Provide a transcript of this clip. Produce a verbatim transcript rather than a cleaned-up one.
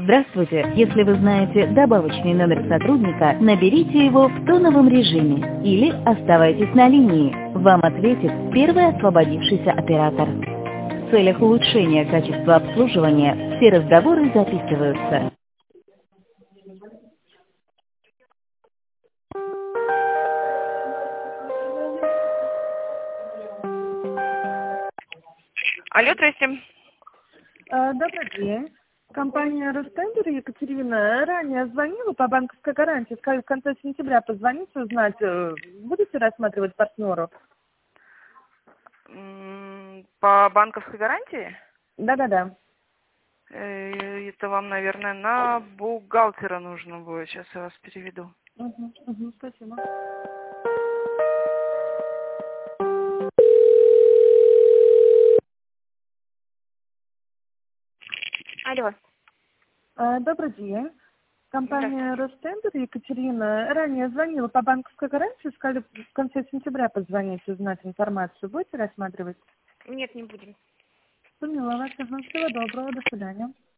Здравствуйте! Если вы знаете добавочный номер сотрудника, наберите его в тоновом режиме или оставайтесь на линии. Вам ответит первый освободившийся оператор. В целях улучшения качества обслуживания все разговоры записываются. Алло, здрасте. А, Добрый день. Компания Ростендер, Екатерина, ранее звонила по банковской гарантии. Сказали, в конце сентября позвонить, узнать, э, будете рассматривать партнеров? М, По банковской гарантии? Да-да-да. Э, Это вам, наверное, на бухгалтера нужно будет. Сейчас я вас переведу. Угу, угу, спасибо. Алло. А, Добрый день. Компания Здравствуйте. Ростендер, Екатерина, ранее звонила по банковской гарантии. Сказали, в конце сентября позвонить, узнать информацию. Будете рассматривать? Нет, не будем. Поняла вас. Ага, всего доброго. До свидания.